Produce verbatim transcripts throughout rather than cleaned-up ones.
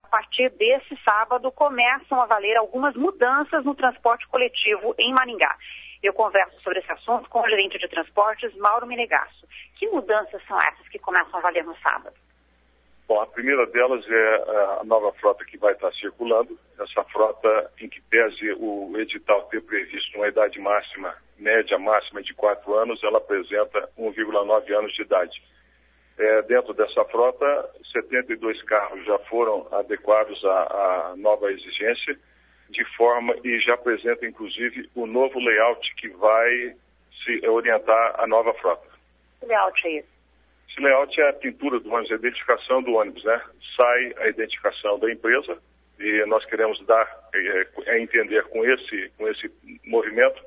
a partir desse sábado, começam a valer algumas mudanças no transporte coletivo em Maringá. Eu converso sobre esse assunto com o gerente de transportes, Mauro Menegasso. Que mudanças são essas que começam a valer no sábado? Bom, a primeira delas é a nova frota que vai estar circulando. Essa frota, em que pese o edital ter previsto uma idade máxima, média máxima de quatro anos, ela apresenta um vírgula nove anos de idade. É, dentro dessa frota, setenta e dois carros já foram adequados à, à nova exigência, de forma e já apresenta, inclusive, o novo layout que vai se orientar à nova frota. Que layout é esse? Esse layout é a pintura do ônibus, a identificação do ônibus, né? Sai a identificação da empresa e nós queremos dar, é, é entender com esse, com esse movimento,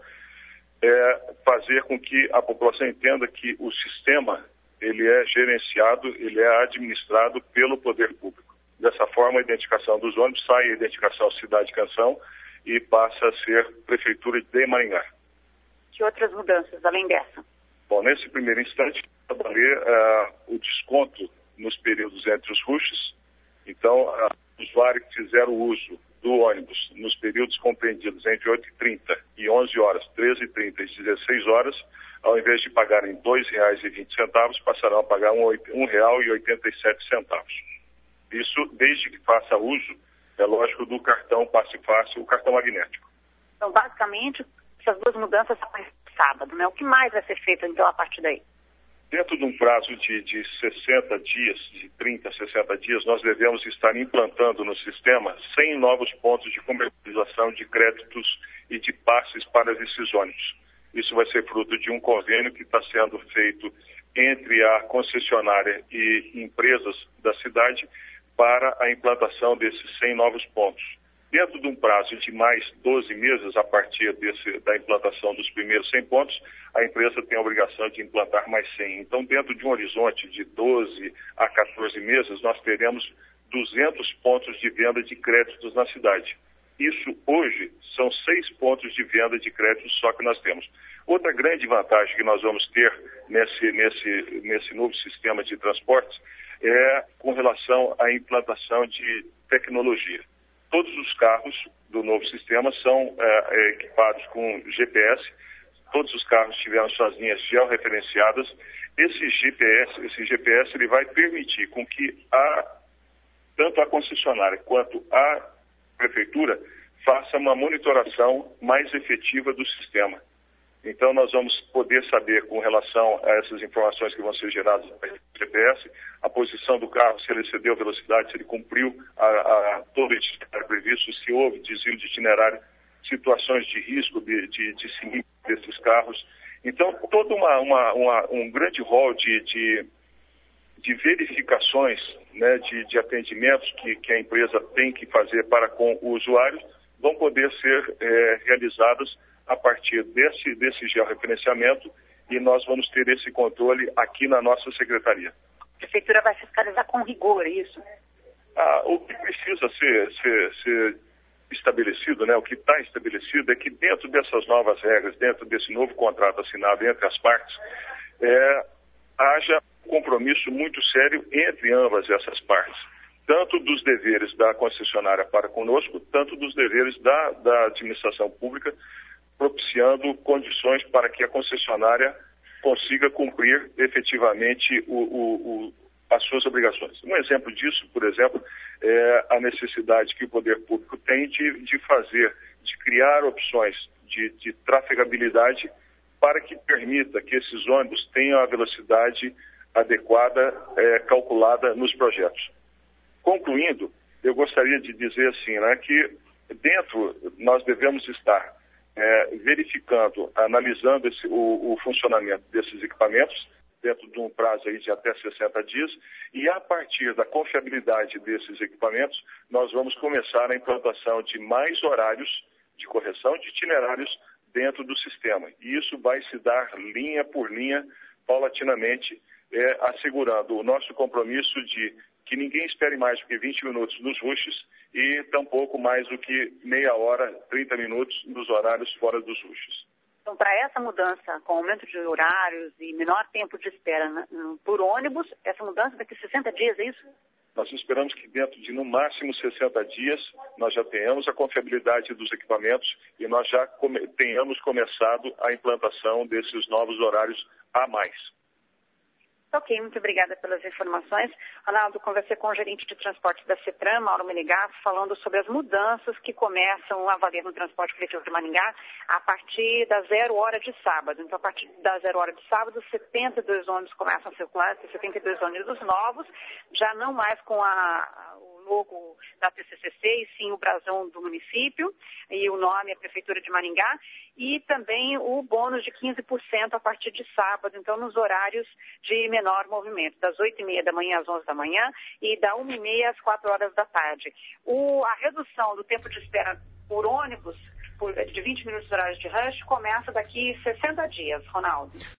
é fazer com que a população entenda que o sistema, ele é gerenciado, ele é administrado pelo poder público. Dessa forma, a identificação dos ônibus sai a identificação Cidade Canção e passa a ser Prefeitura de Maringá. Que outras mudanças, além dessa? Bom, nesse primeiro instante, vai valer uh, o desconto nos períodos entre os rushes. Então, uh, o usuário que fizer o uso do ônibus nos períodos compreendidos entre oito e trinta e onze horas, treze e trinta e dezesseis horas, ao invés de pagarem dois reais e vinte centavos, passarão a pagar um real e oitenta e sete centavos. Isso desde que faça uso, é lógico, do cartão Passe Fácil, o cartão magnético. Então, basicamente, essas duas mudanças são sábado, né? O que mais vai ser feito, então, a partir daí? Dentro de um prazo de, de sessenta dias, de trinta a sessenta dias, nós devemos estar implantando no sistema cem novos pontos de comercialização de créditos e de passes para esses ônibus. Isso vai ser fruto de um convênio que está sendo feito entre a concessionária e empresas da cidade para a implantação desses cem novos pontos. Dentro de um prazo de mais doze meses, a partir desse, da implantação dos primeiros cem pontos, a empresa tem a obrigação de implantar mais cem. Então, dentro de um horizonte de doze a quatorze meses, nós teremos duzentos pontos de venda de créditos na cidade. Isso, hoje, são seis pontos de venda de créditos só que nós temos. Outra grande vantagem que nós vamos ter nesse, nesse, nesse novo sistema de transportes é com relação à implantação de tecnologia. Todos os carros do novo sistema são é, equipados com G P S, todos os carros tiveram suas linhas georreferenciadas. Esse G P S, esse G P S ele vai permitir com que a, tanto a concessionária quanto a prefeitura faça uma monitoração mais efetiva do sistema. Então, nós vamos poder saber, com relação a essas informações que vão ser geradas pelo G P S, a posição do carro, se ele excedeu a velocidade, se ele cumpriu a, a, todo o itinerário previsto, se houve desvio de itinerário, situações de risco de, de, de sinistro desses carros. Então, todo uma, uma, uma, um grande rol de, de, de verificações, né, de, de atendimentos que, que a empresa tem que fazer para com o usuário vão poder ser é, realizadas a partir desse, desse georreferenciamento, e nós vamos ter esse controle aqui na nossa secretaria. A prefeitura vai fiscalizar com rigor, é isso? Ah, o que precisa ser, ser, ser estabelecido, né, o que está estabelecido é que dentro dessas novas regras, dentro desse novo contrato assinado entre as partes, é, haja um compromisso muito sério entre ambas essas partes, tanto dos deveres da concessionária para conosco, tanto dos deveres da, da administração pública, propiciando condições para que a concessionária consiga cumprir efetivamente o, o, o, as suas obrigações. Um exemplo disso, por exemplo, é a necessidade que o poder público tem de, de fazer, de criar opções de, de trafegabilidade para que permita que esses ônibus tenham a velocidade adequada, é, calculada nos projetos. Concluindo, eu gostaria de dizer assim, né, que dentro nós devemos estar É, verificando, analisando esse, o, o funcionamento desses equipamentos, dentro de um prazo aí de até sessenta dias, e a partir da confiabilidade desses equipamentos, nós vamos começar a implantação de mais horários de correção de itinerários dentro do sistema. E isso vai se dar linha por linha, paulatinamente, é, assegurando o nosso compromisso de que ninguém espere mais do que vinte minutos nos rushes e tampouco mais do que meia hora, trinta minutos nos horários fora dos rushes. Então, para essa mudança, com aumento de horários e menor tempo de espera, né, por ônibus, essa mudança daqui a sessenta dias, é isso? Nós esperamos que dentro de, no máximo, sessenta dias, nós já tenhamos a confiabilidade dos equipamentos e nós já come, tenhamos começado a implantação desses novos horários a mais. Ok, muito obrigada pelas informações. Ronaldo, conversei com o gerente de transporte da CETRAN, Mauro Menegasso, falando sobre as mudanças que começam a valer no transporte coletivo de Maringá a partir da zero hora de sábado. Então, a partir da zero hora de sábado, setenta e dois ônibus começam a circular, setenta e dois ônibus novos, já não mais com a, o logo da T C C C, e sim o brasão do município, e o nome é Prefeitura de Maringá, e também o bônus de quinze por cento a partir de sábado, então nos horários de menor movimento, das oito e meia da manhã às onze da manhã e da uma e meia às quatro horas da tarde. O, a redução do tempo de espera por ônibus, por, de vinte minutos horários de rush, começa daqui sessenta dias, Ronaldo.